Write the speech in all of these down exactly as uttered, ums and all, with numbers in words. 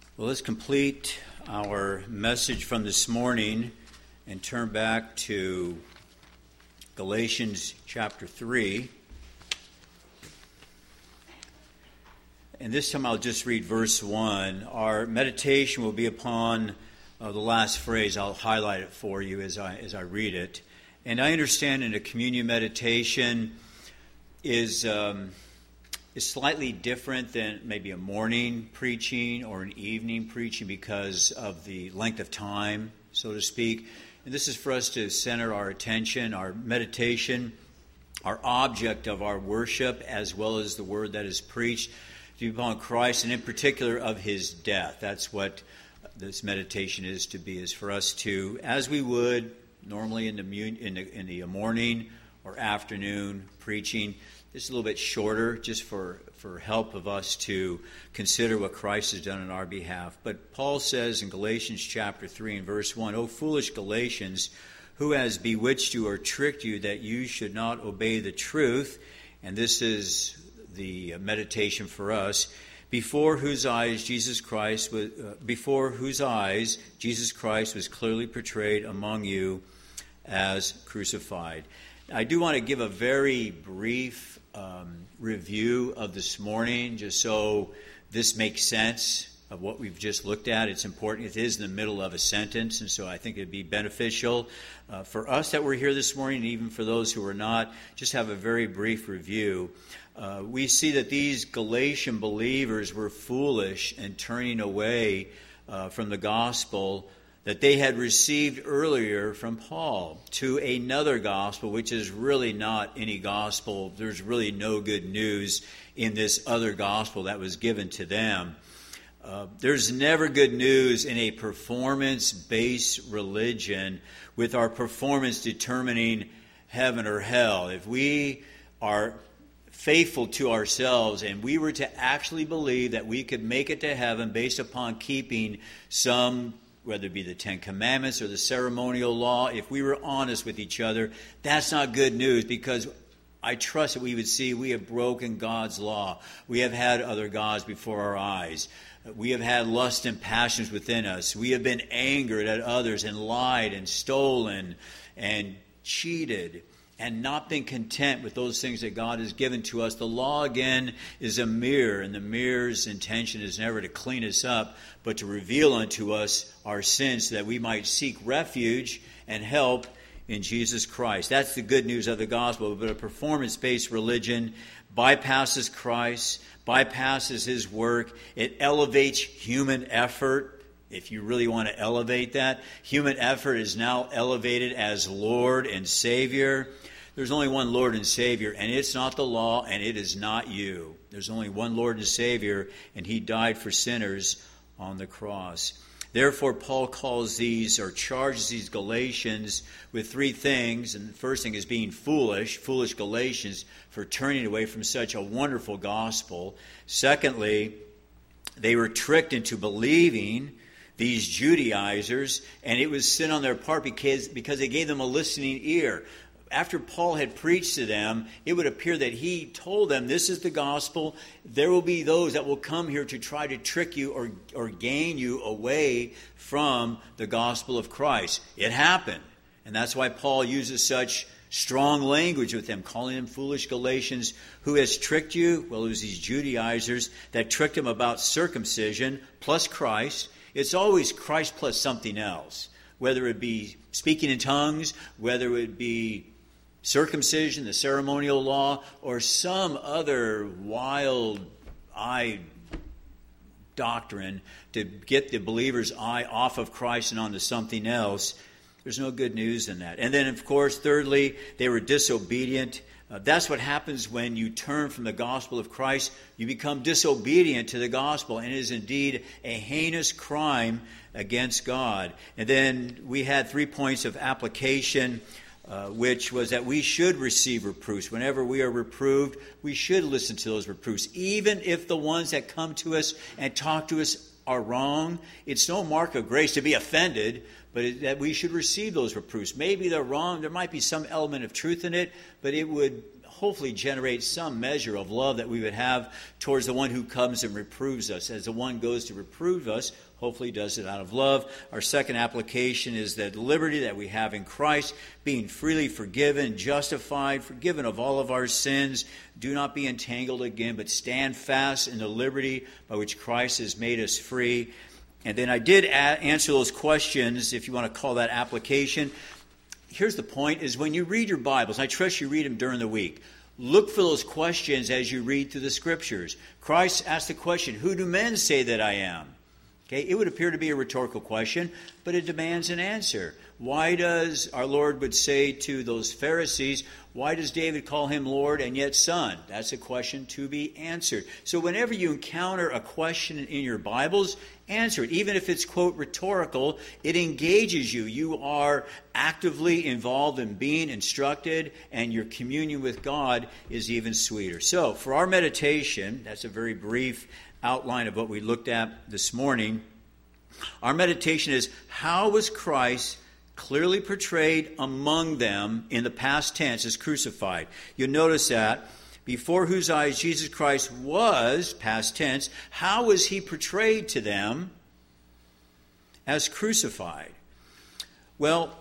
Well, let's complete our message from this morning and turn back to Galatians chapter three. And this time I'll just read verse one. Our meditation will be upon uh, the last phrase. I'll highlight it for you as I as I read it. And I understand in a communion meditation is... Um, is slightly different than maybe a morning preaching or an evening preaching because of the length of time, so to speak. And this is for us to center our attention, our meditation, our object of our worship, as well as the word that is preached, to be upon Christ, and in particular of his death. That's what this meditation is to be, is for us to, as we would normally in the, in the, in the morning or afternoon preaching, it's a little bit shorter, just for, for help of us to consider what Christ has done on our behalf. But Paul says in Galatians chapter three and verse one, "O foolish Galatians, who has bewitched you or tricked you that you should not obey the truth?" And this is the meditation for us. Before whose eyes Jesus Christ was, uh, before whose eyes Jesus Christ was clearly portrayed among you as crucified. I do want to give a very brief um, review of this morning, just so this makes sense of what we've just looked at. It's important. It is in the middle of a sentence, and so I think it'd be beneficial uh, for us that we're here this morning, and even for those who are not, just have a very brief review. Uh, we see that these Galatian believers were foolish in turning away uh, from the gospel that they had received earlier from Paul to another gospel, which is really not any gospel. There's really no good news in this other gospel that was given to them. Uh, there's never good news in a performance-based religion with our performance determining heaven or hell. If we are faithful to ourselves and we were to actually believe that we could make it to heaven based upon keeping some, whether it be the Ten Commandments or the ceremonial law, if we were honest with each other, that's not good news, because I trust that we would see we have broken God's law. We have had other gods before our eyes. We have had lust and passions within us. We have been angered at others and lied and stolen and cheated and not been content with those things that God has given to us. The law, again, is a mirror, and the mirror's intention is never to clean us up, but to reveal unto us our sins so that we might seek refuge and help in Jesus Christ. That's the good news of the gospel. But a performance-based religion bypasses Christ, bypasses his work. It elevates human effort. If you really want to elevate that, human effort is now elevated as Lord and Savior. There's only one Lord and Savior, and it's not the law, and it is not you. There's only one Lord and Savior, and he died for sinners on the cross. Therefore, Paul calls these, or charges these Galatians with three things. And the first thing is being foolish, foolish Galatians, for turning away from such a wonderful gospel. Secondly, they were tricked into believing, these Judaizers, and it was sin on their part because, because they gave them a listening ear. After Paul had preached to them, it would appear that he told them, this is the gospel. There will be those that will come here to try to trick you or, or gain you away from the gospel of Christ. It happened. And that's why Paul uses such strong language with them, calling them foolish Galatians. Who has tricked you? Well, it was these Judaizers that tricked them about circumcision plus Christ. It's always Christ plus something else, whether it be speaking in tongues, whether it be circumcision, the ceremonial law, or some other wild-eyed doctrine to get the believer's eye off of Christ and onto something else. There's no good news in that. And then, of course, thirdly, they were disobedient. Uh, that's what happens when you turn from the gospel of Christ. You become disobedient to the gospel, and it is indeed a heinous crime against God. And then we had three points of application, uh, which was that we should receive reproofs. Whenever we are reproved, we should listen to those reproofs, even if the ones that come to us and talk to us are wrong. It's no mark of grace to be offended, but it, that we should receive those reproofs. Maybe they're wrong. There might be some element of truth in it, but it would hopefully generate some measure of love that we would have towards the one who comes and reproves us. As the one goes to reprove us, hopefully does it out of love. Our second application is that liberty that we have in Christ, being freely forgiven, justified, forgiven of all of our sins. Do not be entangled again, but stand fast in the liberty by which Christ has made us free. And then I did a- answer those questions, if you want to call that application. Here's the point, is when you read your Bibles, I trust you read them during the week, look for those questions as you read through the Scriptures. Christ asked the question, who do men say that I am? Okay, it would appear to be a rhetorical question, but it demands an answer. Why does our Lord would say to those Pharisees, why does David call him Lord and yet Son? That's a question to be answered. So whenever you encounter a question in your Bibles, answer it. Even if it's, quote, rhetorical, it engages you. You are actively involved in being instructed, and your communion with God is even sweeter. So for our meditation, that's a very brief outline of what we looked at this morning. Our meditation is, how was Christ clearly portrayed among them in the past tense as crucified? You'll notice that before whose eyes Jesus Christ was, past tense, how was he portrayed to them as crucified? Well,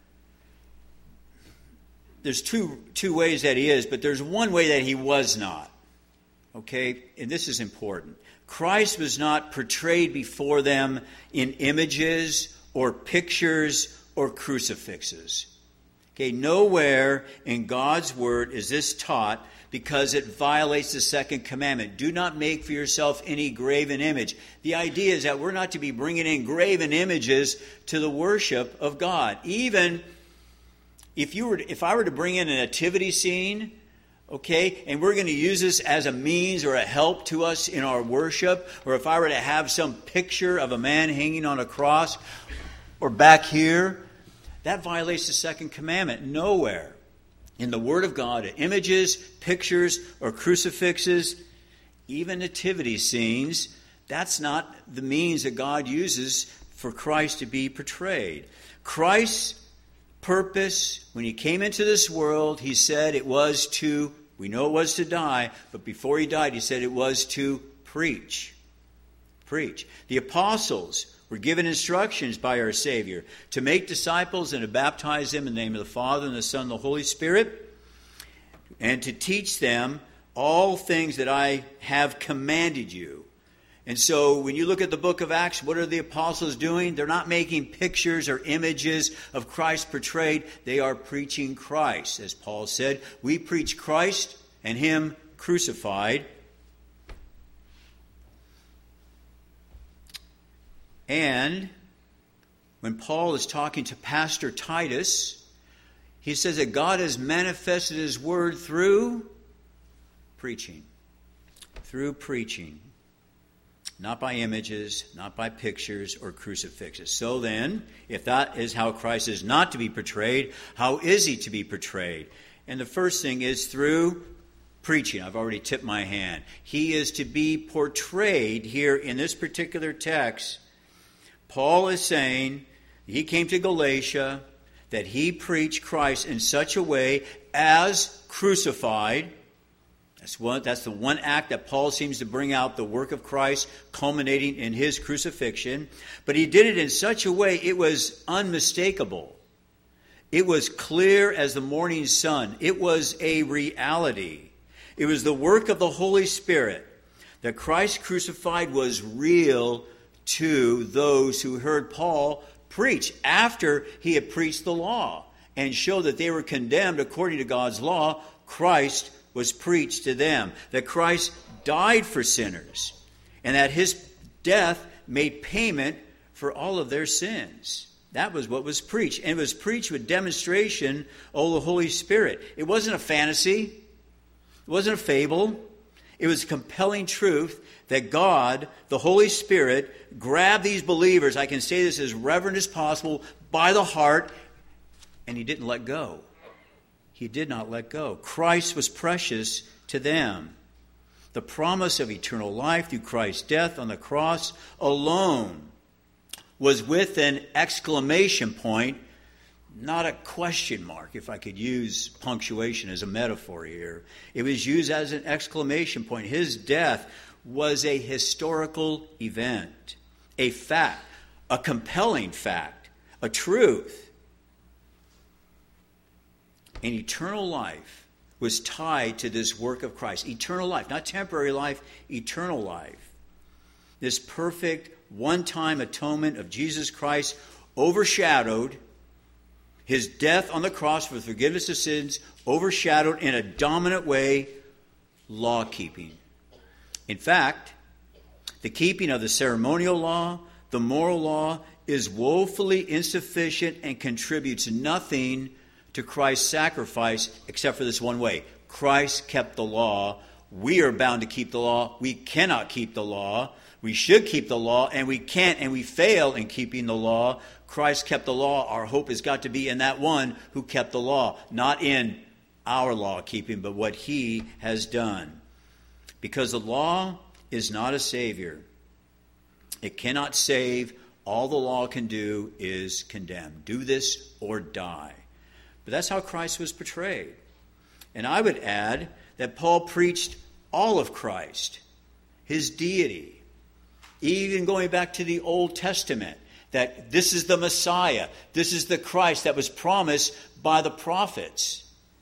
there's two, two ways that he is, but there's one way that he was not. Okay, and this is important. Christ was not portrayed before them in images or pictures or crucifixes. Okay, nowhere in God's Word is this taught, because it violates the second commandment. Do not make for yourself any graven image. The idea is that we're not to be bringing in graven images to the worship of God. Even if you were, to, if I were to bring in a nativity scene, okay, and we're going to use this as a means or a help to us in our worship, or if I were to have some picture of a man hanging on a cross, or back here, that violates the second commandment. Nowhere in the Word of God, images, pictures, or crucifixes, even nativity scenes, that's not the means that God uses for Christ to be portrayed. Christ's purpose, when he came into this world, he said it was to, we know it was to die, but before he died, he said it was to preach. Preach. The apostles were given instructions by our Savior to make disciples and to baptize them in the name of the Father and the Son and the Holy Spirit, and to teach them all things that I have commanded you. And so when you look at the book of Acts, what are the apostles doing? They're not making pictures or images of Christ portrayed. They are preaching Christ. As Paul said, we preach Christ and him crucified. And when Paul is talking to Pastor Titus, he says that God has manifested his word through preaching. Through preaching. Not by images, not by pictures or crucifixes. So then, if that is how Christ is not to be portrayed, how is he to be portrayed? And the first thing is through preaching. I've already tipped my hand. He is to be portrayed here in this particular text. Paul is saying he came to Galatia, that he preached Christ in such a way as crucified. That's one, that's the one act that Paul seems to bring out the work of Christ, culminating in his crucifixion. But he did it in such a way it was unmistakable. It was clear as the morning sun. It was a reality. It was the work of the Holy Spirit. That Christ crucified was real to those who heard Paul preach after he had preached the law and showed that they were condemned according to God's law. Christ was preached to them, that Christ died for sinners, and that his death made payment for all of their sins. That was what was preached, and it was preached with demonstration of the Holy Spirit. It wasn't a fantasy. It wasn't a fable. It was compelling truth that God, the Holy Spirit, grabbed these believers, I can say this as reverent as possible, by the heart, and he didn't let go. He did not let go. Christ was precious to them. The promise of eternal life through Christ's death on the cross alone was with an exclamation point, not a question mark, if I could use punctuation as a metaphor here. It was used as an exclamation point. His death was a historical event, a fact, a compelling fact, a truth. And eternal life was tied to this work of Christ. Eternal life, not temporary life, eternal life. This perfect one-time atonement of Jesus Christ overshadowed his death on the cross for the forgiveness of sins, overshadowed in a dominant way law-keeping. In fact, the keeping of the ceremonial law, the moral law, is woefully insufficient and contributes nothing to Christ's sacrifice except for this one way. Christ kept the law. We are bound to keep the law. We cannot keep the law. We should keep the law, and we can't, and we fail in keeping the law. Christ kept the law. Our hope has got to be in that one who kept the law, not in our law keeping, but what he has done. Because the law is not a savior. It cannot save. All the law can do is condemn. Do this or die. But that's how Christ was portrayed. And I would add that Paul preached all of Christ, his deity, even going back to the Old Testament, that this is the Messiah, this is the Christ that was promised by the prophets.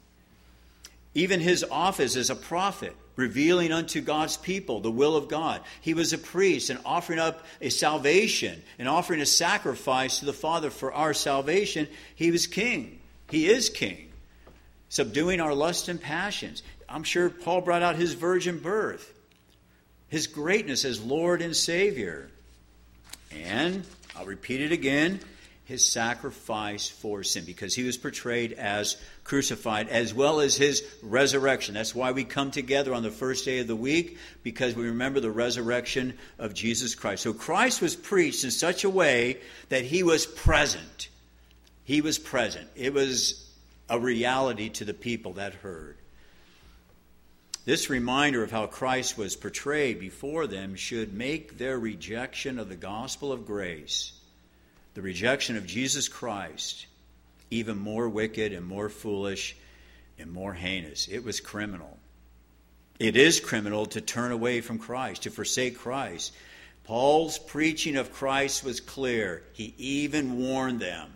Even his office as a prophet, revealing unto God's people the will of God. He was a priest and offering up a salvation and offering a sacrifice to the Father for our salvation. He was king. He is king, subduing our lusts and passions. I'm sure Paul brought out his virgin birth, his greatness as Lord and Savior. And, I'll repeat it again, his sacrifice for sin, because he was portrayed as crucified, as well as his resurrection. That's why we come together on the first day of the week, because we remember the resurrection of Jesus Christ. So Christ was preached in such a way that he was present. He was present. It was a reality to the people that heard. This reminder of how Christ was portrayed before them should make their rejection of the gospel of grace, the rejection of Jesus Christ, even more wicked and more foolish and more heinous. It was criminal. It is criminal to turn away from Christ, to forsake Christ. Paul's preaching of Christ was clear. He even warned them.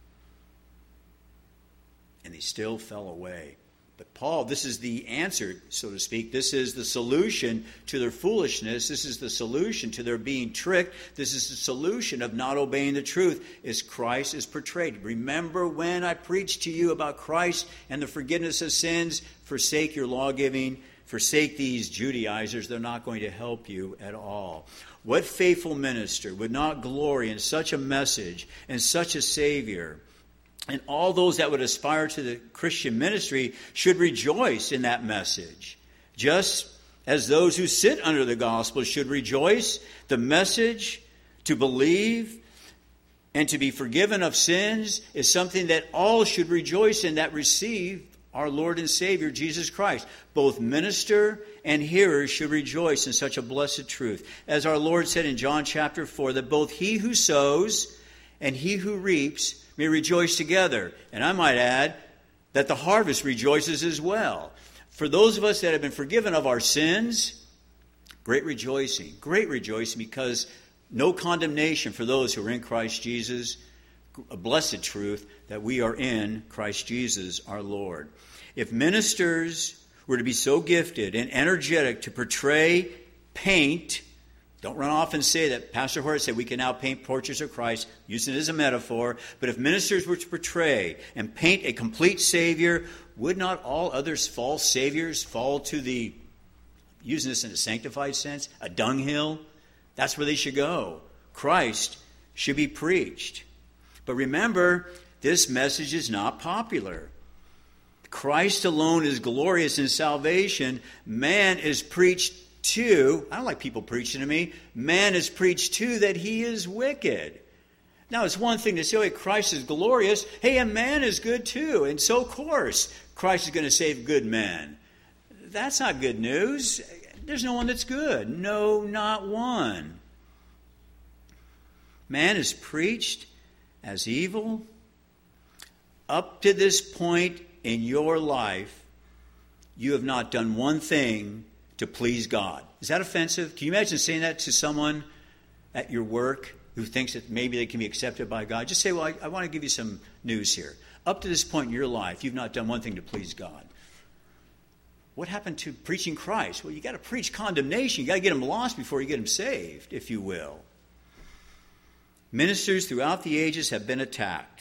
And they still fell away. But Paul, this is the answer, so to speak. This is the solution to their foolishness. This is the solution to their being tricked. This is the solution of not obeying the truth, as Christ is portrayed. Remember when I preached to you about Christ and the forgiveness of sins? Forsake your lawgiving. Forsake these Judaizers. They're not going to help you at all. What faithful minister would not glory in such a message and such a Savior? And all those that would aspire to the Christian ministry should rejoice in that message. Just as those who sit under the gospel should rejoice. The message to believe and to be forgiven of sins is something that all should rejoice in that receive our Lord and Savior, Jesus Christ. Both minister and hearers should rejoice in such a blessed truth. As our Lord said in John chapter four, that both he who sows and he who reaps may rejoice together. And I might add that the harvest rejoices as well. For those of us that have been forgiven of our sins, great rejoicing. Great rejoicing, because no condemnation for those who are in Christ Jesus. A blessed truth that we are in Christ Jesus our Lord. If ministers were to be so gifted and energetic to portray, paint, don't run off and say that Pastor Horace said we can now paint portraits of Christ, using it as a metaphor. But if ministers were to portray and paint a complete Savior, would not all other false Saviors fall to the, using this in a sanctified sense, a dunghill? That's where they should go. Christ should be preached. But remember, this message is not popular. Christ alone is glorious in salvation. Man is preached to, I don't like people preaching to me, man is preached to that he is wicked. Now, it's one thing to say, oh, Christ is glorious. Hey, a man is good too. And so, of course, Christ is going to save good men. That's not good news. There's no one that's good. No, not one. Man is preached as evil. Up to this point in your life, you have not done one thing to please God. Is that offensive? Can you imagine saying that to someone at your work who thinks that maybe they can be accepted by God? Just say, well, I, I want to give you some news here. Up to this point in your life, you've not done one thing to please God. What happened to preaching Christ? Well, you got to preach condemnation. You got to get them lost before you get them saved, if you will. Ministers throughout the ages have been attacked.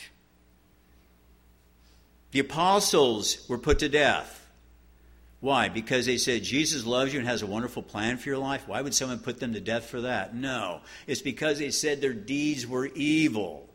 The apostles were put to death. Why? Because they said Jesus loves you and has a wonderful plan for your life? Why would someone put them to death for that? No. It's because they said their deeds were evil.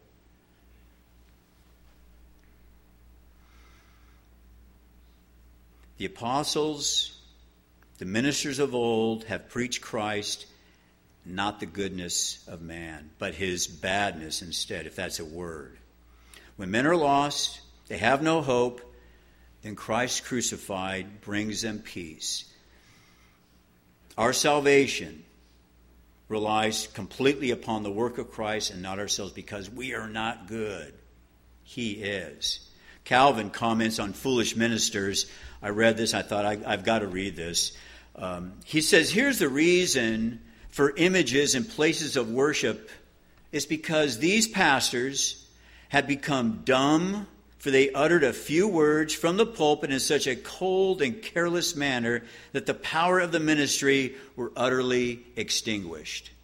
The apostles, the ministers of old, have preached Christ, not the goodness of man, but his badness instead, if that's a word. When men are lost, they have no hope, then Christ crucified brings them peace. Our salvation relies completely upon the work of Christ and not ourselves, because we are not good. He is. Calvin comments on foolish ministers. I read this. I thought, I, I've got to read this. Um, he says, here's the reason for images in places of worship. It's because these pastors have become dumb, for they uttered a few words from the pulpit in such a cold and careless manner that the power of the ministry were utterly extinguished.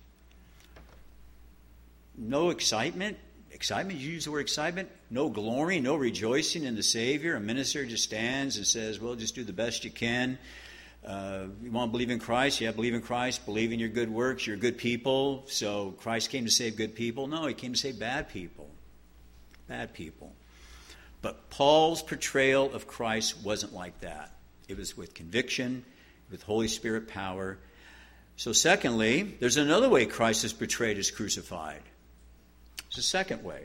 No excitement. Excitement, you use the word excitement. No glory, no rejoicing in the Savior. A minister just stands and says, well, just do the best you can. Uh, you want to believe in Christ? Yeah, believe in Christ. Believe in your good works. You're good people. So Christ came to save good people? No, he came to save bad people. Bad people. But Paul's portrayal of Christ wasn't like that. It was with conviction, with Holy Spirit power. So secondly, there's another way Christ is portrayed as crucified. There's a second way.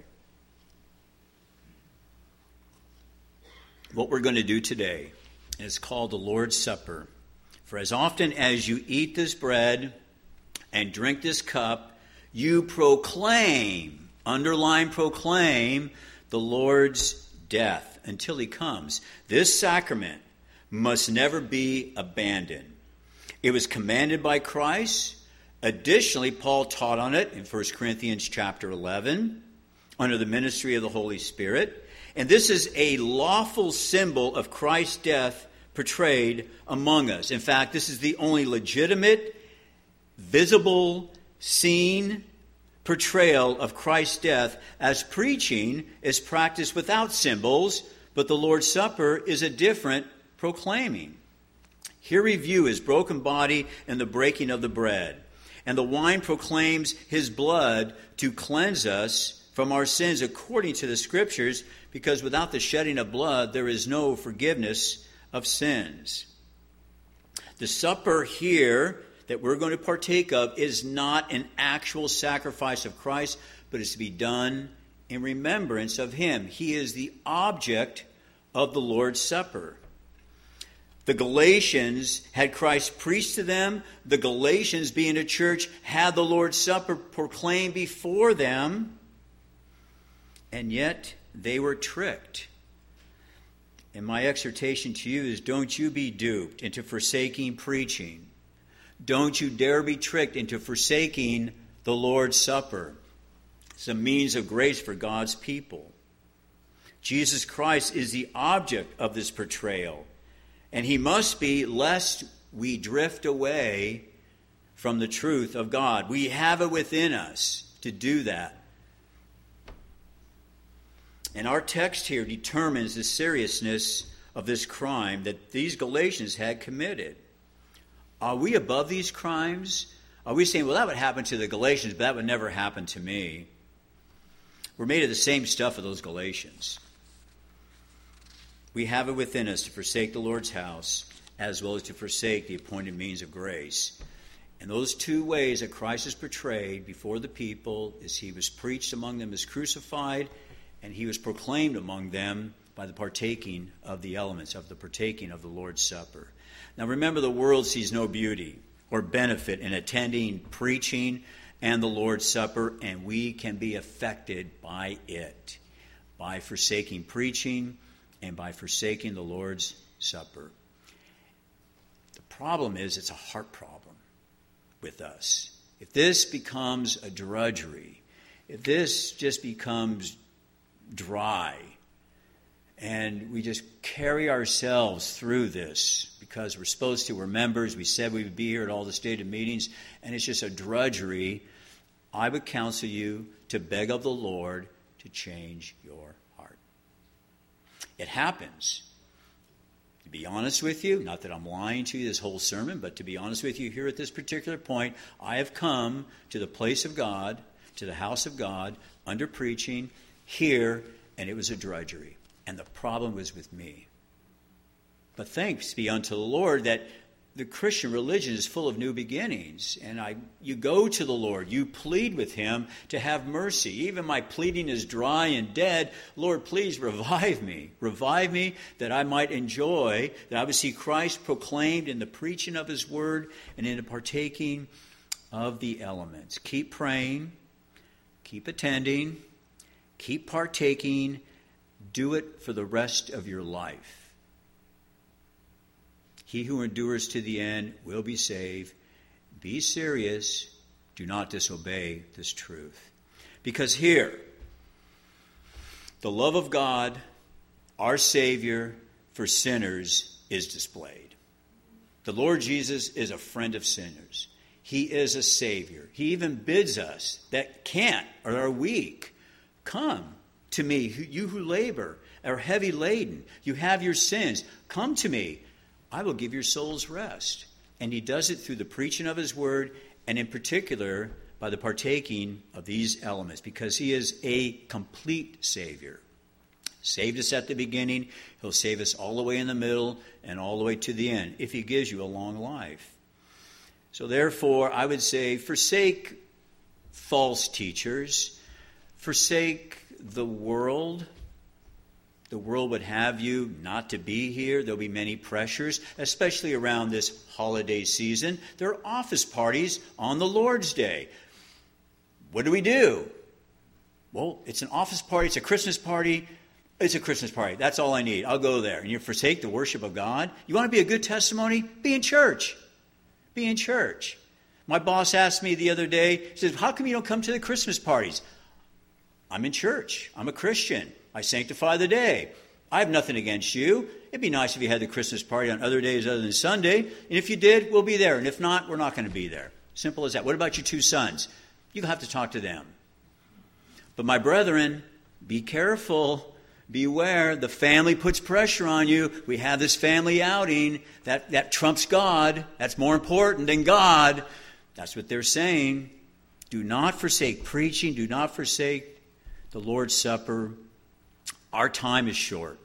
What we're going to do today is called the Lord's Supper. For as often as you eat this bread and drink this cup, you proclaim, underline proclaim, the Lord's death until he comes. This sacrament must never be abandoned. It was commanded by Christ. Additionally, Paul taught on it in First Corinthians chapter eleven under the ministry of the Holy Spirit. And this is a lawful symbol of Christ's death portrayed among us. In fact, this is the only legitimate, visible, seen portrayal of Christ's death, as preaching is practiced without symbols, but the Lord's Supper is a different proclaiming. Here we view his broken body and the breaking of the bread. And the wine proclaims his blood to cleanse us from our sins according to the Scriptures, because without the shedding of blood, there is no forgiveness of sins. The supper here that we're going to partake of is not an actual sacrifice of Christ, but is to be done in remembrance of him. He is the object of the Lord's Supper. The Galatians had Christ preached to them. The Galatians, being a church, had the Lord's Supper proclaimed before them, and yet they were tricked. And my exhortation to you is, don't you be duped into forsaking preaching. Don't you dare be tricked into forsaking the Lord's Supper. It's a means of grace for God's people. Jesus Christ is the object of this portrayal, and he must be, lest we drift away from the truth of God. We have it within us to do that. And our text here determines the seriousness of this crime that these Galatians had committed. Are we above these crimes? Are we saying, well, that would happen to the Galatians, but that would never happen to me? We're made of the same stuff as those Galatians. We have it within us to forsake the Lord's house, as well as to forsake the appointed means of grace. And those two ways that Christ is portrayed before the people is he was preached among them as crucified, and he was proclaimed among them by the partaking of the elements, of the partaking of the Lord's Supper. Now remember, the world sees no beauty or benefit in attending preaching and the Lord's Supper, and we can be affected by it. by forsaking preaching and by forsaking the Lord's Supper. The problem is it's a heart problem with us. If this becomes a drudgery, if this just becomes dry, and we just carry ourselves through this because we're supposed to, we're members, we said we would be here at all the stated meetings, and it's just a drudgery, I would counsel you to beg of the Lord to change your heart. It happens. To be honest with you, not that I'm lying to you this whole sermon, but to be honest with you here at this particular point, I have come to the place of God, to the house of God, under preaching, here, and it was a drudgery. And the problem was with me. But thanks be unto the Lord that the Christian religion is full of new beginnings. And I, you go to the Lord. You plead with him to have mercy. Even my pleading is dry and dead. Lord, please revive me. Revive me that I might enjoy, that I would see Christ proclaimed in the preaching of his word and in the partaking of the elements. Keep praying. Keep attending. Keep partaking. Do it for the rest of your life. He who endures to the end will be saved. Be serious. Do not disobey this truth. Because here, the love of God, our Savior, for sinners is displayed. The Lord Jesus is a friend of sinners. He is a Savior. He even bids us that can't or are weak, come to me, you who labor, are heavy laden. You have your sins. Come to me. I will give your souls rest. And he does it through the preaching of his word, and in particular by the partaking of these elements, because he is a complete Savior. Saved us at the beginning. He'll save us all the way in the middle and all the way to the end, if he gives you a long life. So therefore, I would say, forsake false teachers. Forsake the world. The world would have you not to be here. There'll be many pressures, especially around this holiday season. There are office parties on the Lord's Day. What do we do? Well, it's an office party. It's a Christmas party. It's a Christmas party. That's all I need. I'll go there. And you forsake the worship of God. You want to be a good testimony? Be in church. Be in church. My boss asked me the other day, he says, how come you don't come to the Christmas parties? I'm in church. I'm a Christian. I sanctify the day. I have nothing against you. It'd be nice if you had the Christmas party on other days other than Sunday. And if you did, we'll be there. And if not, we're not going to be there. Simple as that. What about your two sons? You'll have to talk to them. But my brethren, be careful. Beware. The family puts pressure on you. We have this family outing. That, that trumps God. That's more important than God. That's what they're saying. Do not forsake preaching. Do not forsake the Lord's Supper. Our time is short.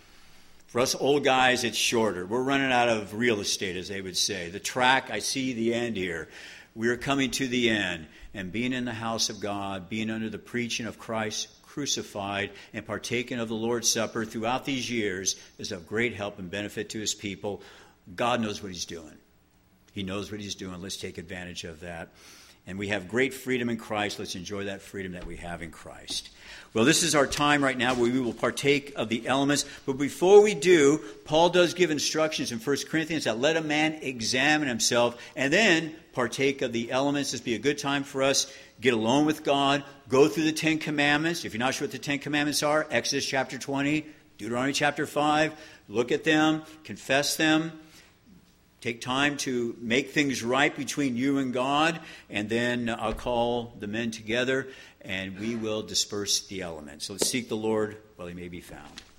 For us old guys, it's shorter. We're running out of real estate, as they would say. The track, I see the end here. We are coming to the end. And being in the house of God, being under the preaching of Christ crucified, and partaking of the Lord's Supper throughout these years is of great help and benefit to his people. God knows what he's doing. He knows what he's doing. Let's take advantage of that. And we have great freedom in Christ. Let's enjoy that freedom that we have in Christ. Well, this is our time right now where we will partake of the elements. But before we do, Paul does give instructions in First Corinthians that let a man examine himself and then partake of the elements. This would be a good time for us. Get alone with God. Go through the Ten Commandments. If you're not sure what the Ten Commandments are, Exodus chapter twenty, Deuteronomy chapter five. Look at them. Confess them. Take time to make things right between you and God, and then I'll call the men together, and we will disperse the elements. So let's seek the Lord while he may be found.